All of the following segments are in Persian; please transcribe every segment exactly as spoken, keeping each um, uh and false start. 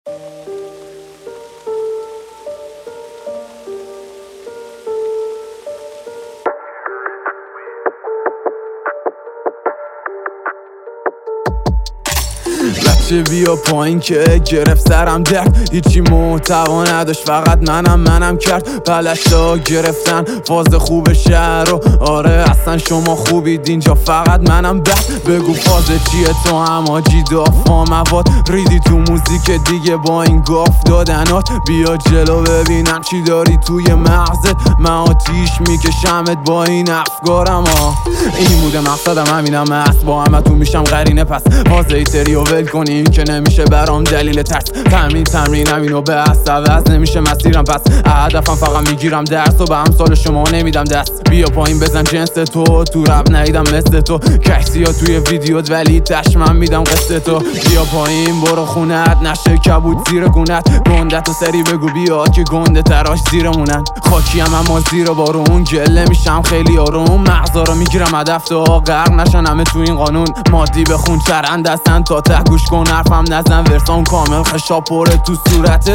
بچه بیا پایین که گرفت سرم درد، هیچی محتوا نداشت فقط منم منم کرد. پلشتا گرفتن فاز خوب شهر رو، آره اصلا شما خوبید اینجا فقط منم بد. بگو فاز چیه تو هم آجی دافا مواد، ریدی تو موزیک دیگه با این گاف دادنات. بیا جلو ببینم چی داری توی مغزت، من آتیش میکشمت با این افکارم ها. این بوده مقصدم همینم هست، با همه تو میشم قرینه پس فاز ایتری و ول کنیم که نمیشه برام دلیل ترس. تمرین تمرینم اینو به حس عوض نمیشه مسیرم پس هدفم فقط میگیرم درس و به امثال شما نمیدم دست. بیا پایین بزن جنس تو، تو رب ندیدم مثل تو کشتی ها توی ویدیوت ولی تشمن میدم قصه تو. بیا پایین برو خونت نشه کبود زیر گونت، گندت و سری بگو بیا که گنده تراش زیرمونن. خاکیم اما زیر بارون گله میشم خیلی آروم، مغزا رو میگیرم هدف تو غرق نشن همه تو این قانون. مادی بخون چرند هستن تا ته گوش کن حرفم نزن ورسام کامل خشا پره تو صورتت.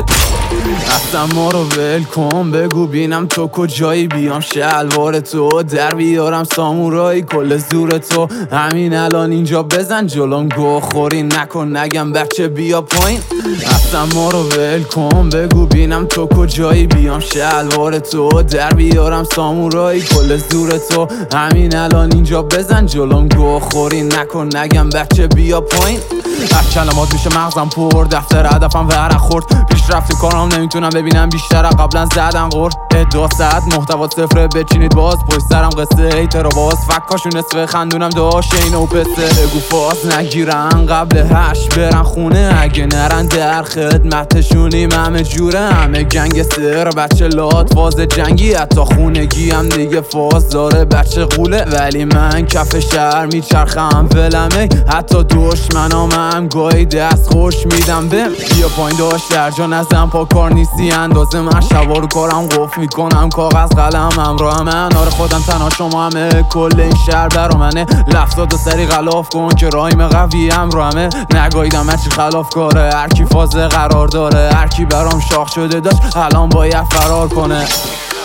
اصلا ما رو ول کن بگو بینم تو کجایی، بیام شلوار تو در بیارم سامورایی کل زور تو. همین الان اینجا بزن جلوم گو خوری نکن نگم بچه بیا پایین. اصلا ما رو ول کن بگو بینم تو کجایی، بیام شلوار تو در بیارم سامورایی کل زور تو. همین الان اینجا بزن جلوم گو خوری نکن نگم بچه بیا پایین. از کلمات میشه مغزم پر، دفتر هدفم ورق خورد، پیشرفت کارم نمیتونم ببینم بیشتر قبلا زدن غور. ادعا صد محتوا صفره بچینید باز پشت سرم قصه ایتر و باز فکاشون نصفه خندونم داشت اینه و پسه. بگو فاز نگیرن قبل هشت برن خونه، اگه نرن در خدمتشونیم همه جوره همه گنگستر بچه لات فاز جنگی حتی خونگی هم دیگه فاز داره بچه قوله. ولی من کف شهر میچرخم ولمه، حتی دشمنام هم گاهی دست خوش میدم بهم. بیا پایین داشت در جا نزن پا کار نیستی اندازه من، شبا رو کارم قفل میکنم کاغذ قلم همراه من. آره خودم تنها شما همه کل این شهر برا منه، لفظات و سری غلاف کن که رایم قوی هم رو همه. نگاهیدم هرچی خلاف کاره هرکی فاز قرار داره، هرکی برام شاخ شده داشت الان باید فرار کنه.